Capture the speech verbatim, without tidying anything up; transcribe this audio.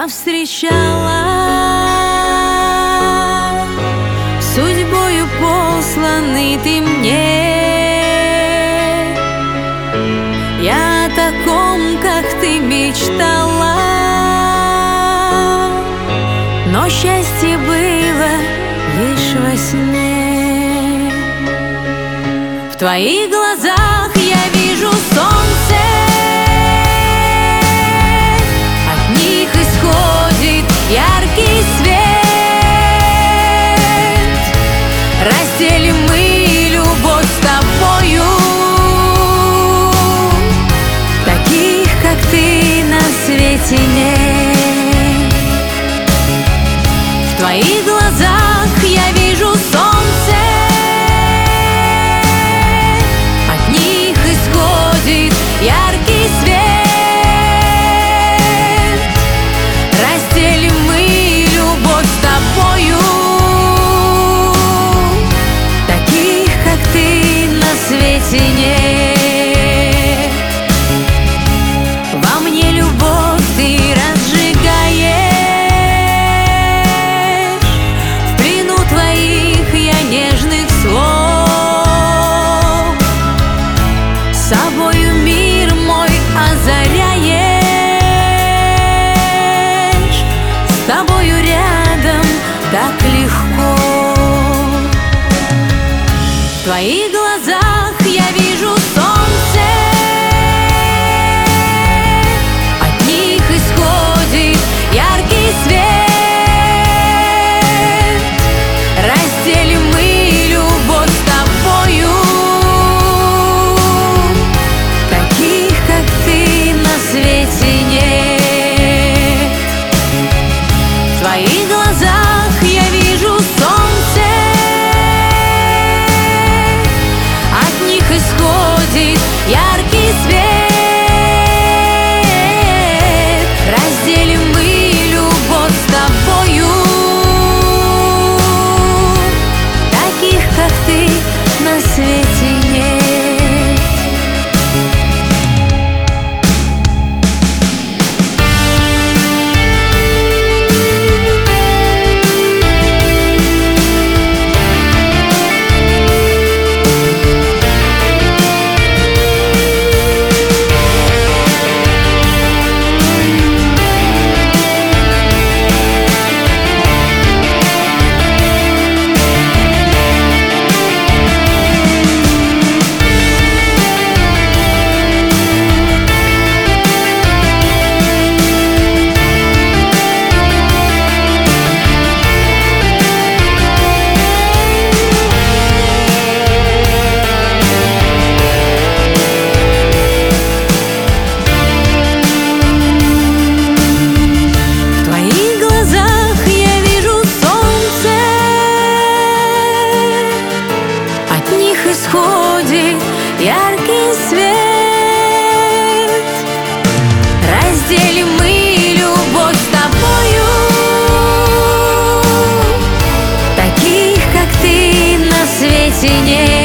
повстречала, судьбою посланный ты мне. Я о таком, как ты, мечтала, но счастье было лишь во сне. В твоих глазах я вижу солнце, от них исходит яркий свет. Разделим мы любовь с тобою, таких, как ты, на свете нет. В твоих глазах я вижу солнце, от них исходит яркий свет. Разделим мы любовь с тобою, таких, как ты, на свете нет. Во мне любовь ты разжигаешь, в плену твоих я нежных слов. С собою мир мой озаряешь, с тобою рядом так легко. В твоих глазах я вижу солнце, от них исходит яркий свет. Разделим мы любовь с тобою, таких, как ты, на свете нет. В твоих глазах я вижу солнце, от них исходит яркий свет. Разделим мы любовь с тобою, таких, как ты, на свете нет. В твоих глазах я вижу солнце, от них исходит яркий свет. Разделим мы любовь с тобою, таких, как ты, на свете нет.